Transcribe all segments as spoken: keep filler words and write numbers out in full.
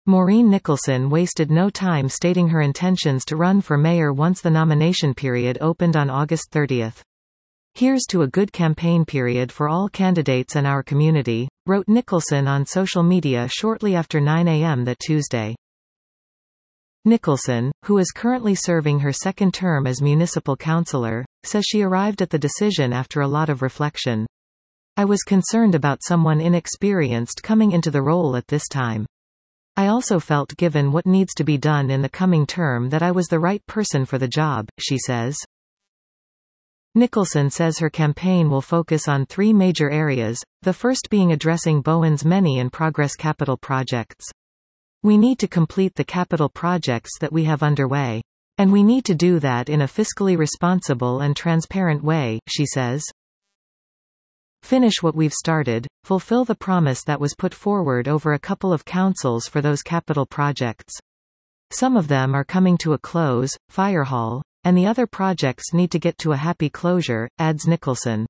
Maureen Nicholson wasted no time stating her intentions to run for mayor once the nomination period opened on August thirtieth. "Here's to a good campaign period for all candidates and our community," wrote Nicholson on social media shortly after nine a m that Tuesday. Nicholson, who is currently serving her second term as municipal councillor, says she arrived at the decision after a lot of reflection. "I was concerned about someone inexperienced coming into the role at this time. I also felt, given what needs to be done in the coming term, that I was the right person for the job," she says. Nicholson says her campaign will focus on three major areas, the first being addressing Bowen's many in-progress capital projects. "We need to complete the capital projects that we have underway. And we need to do that in a fiscally responsible and transparent way," she says. "Finish what we've started, fulfill the promise that was put forward over a couple of councils for those capital projects. Some of them are coming to a close, Firehall, and the other projects need to get to a happy closure," adds Nicholson.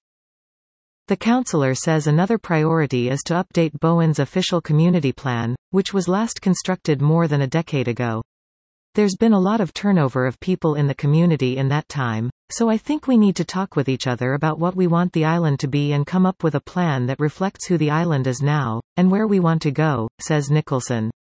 The councillor says another priority is to update Bowen's official community plan, which was last constructed more than a decade ago. "There's been a lot of turnover of people in the community in that time, so I think we need to talk with each other about what we want the island to be and come up with a plan that reflects who the island is now, and where we want to go," says Nicholson.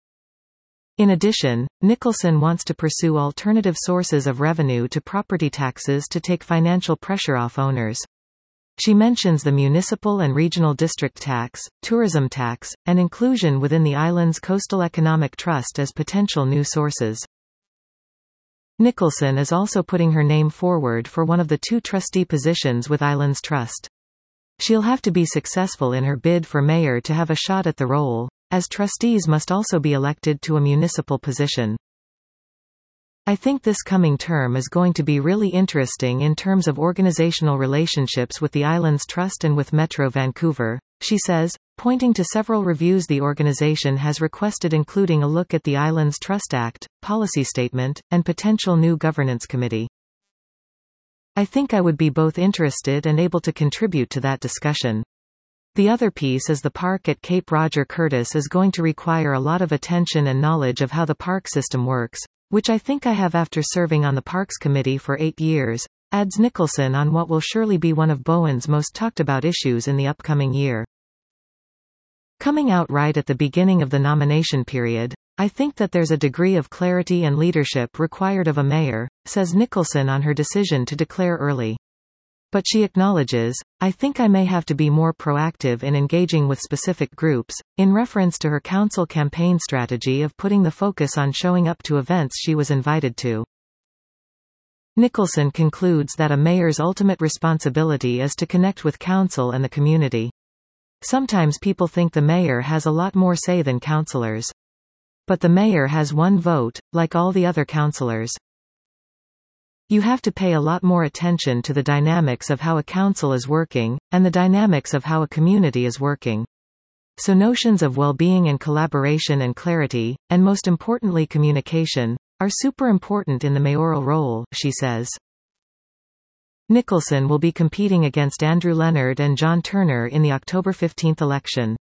In addition, Nicholson wants to pursue alternative sources of revenue to property taxes to take financial pressure off owners. She mentions the municipal and regional district tax, tourism tax, and inclusion within the island's Coastal Economic Trust as potential new sources. Nicholson is also putting her name forward for one of the two trustee positions with Islands Trust. She'll have to be successful in her bid for mayor to have a shot at the role, as trustees must also be elected to a municipal position. "I think this coming term is going to be really interesting in terms of organizational relationships with the Islands Trust and with Metro Vancouver," she says, pointing to several reviews the organization has requested, including a look at the Islands Trust Act, policy statement, and potential new governance committee. "I think I would be both interested and able to contribute to that discussion. The other piece is the park at Cape Roger Curtis is going to require a lot of attention and knowledge of how the park system works, which I think I have after serving on the Parks Committee for eight years, adds Nicholson on what will surely be one of Bowen's most talked about issues in the upcoming year. Coming out right at the beginning of the nomination period, "I think that there's a degree of clarity and leadership required of a mayor," says Nicholson on her decision to declare early. But she acknowledges, "I think I may have to be more proactive in engaging with specific groups," in reference to her council campaign strategy of putting the focus on showing up to events she was invited to. Nicholson concludes that a mayor's ultimate responsibility is to connect with council and the community. "Sometimes people think the mayor has a lot more say than councillors. But the mayor has one vote, like all the other councillors. You have to pay a lot more attention to the dynamics of how a council is working, and the dynamics of how a community is working. So notions of well-being and collaboration and clarity, and most importantly communication, are super important in the mayoral role," she says. Nicholson will be competing against Andrew Leonard and John Turner in the October fifteenth election.